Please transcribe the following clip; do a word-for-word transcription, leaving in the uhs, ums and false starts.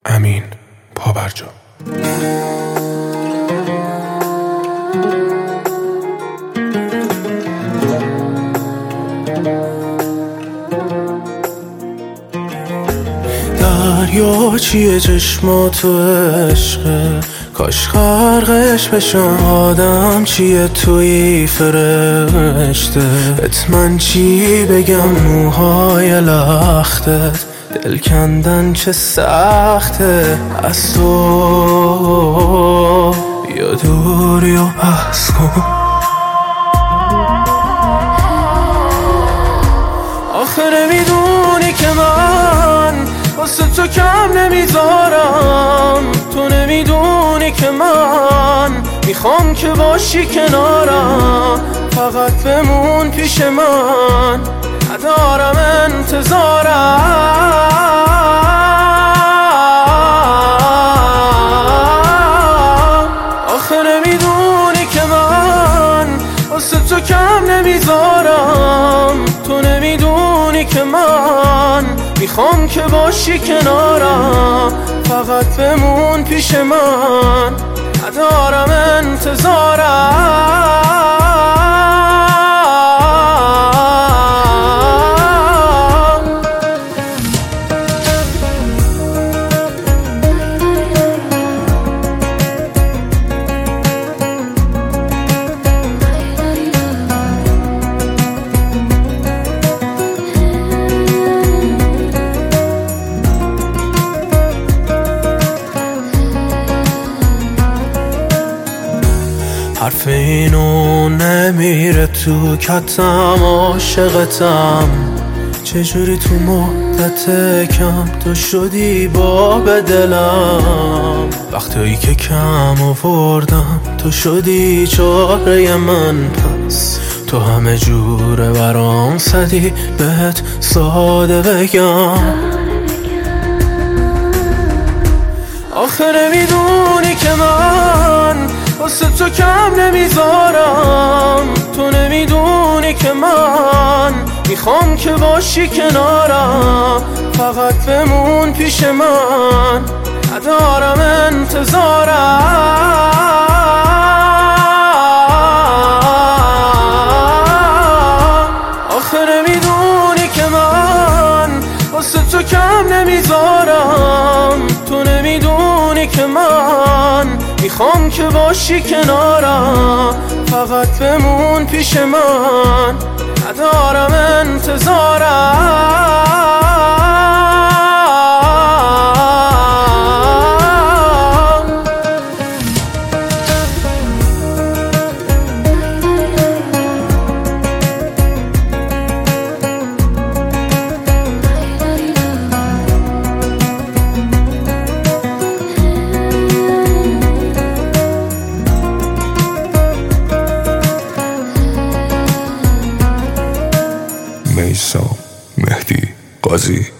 امین پابرجا. دریا چیه چشمات و عشقه، کاش غرقش بشم. آدم چیه توی فرشته، بهت من چی بگم؟ موهای لختت دل کندن چه سخته. از تو بیا دور یا بحث کن. آخه نمیدونی که من واسه تو کم نمیذارم. تو نمیدونی که من میخوام که باشی کنارم. فقط بمون پیش من، ندارم انتظارم. آخه نمیدونی که من واسه تو کم نمیذارم. تو نمیدونی که من میخوام که باشی کنارم. فقط بمون پیش من، ندارم انتظارم. حرف اینو نمیره تو کتم، عاشقتم. چجوری تو مدت کم تو شدی باب دلم؟ وقتایی که کم آوردم تو شدی چاره من. پس تو همه جوره برام زدی، بهت ساده بگم. آخه نمیدونی که من واسه تو کم نمیذارم. تو نمیدونی که من میخوام که باشی کنارم. فقط بمون پیش من، ندارم انتظارم. آخه نمیدونی که من واسه تو کم نمیذارم. تو نمیدونی که من میخوام که باشی کنارم. فقط بمون پیش من، ندارم انتظارم. میثم مهدی قاضی.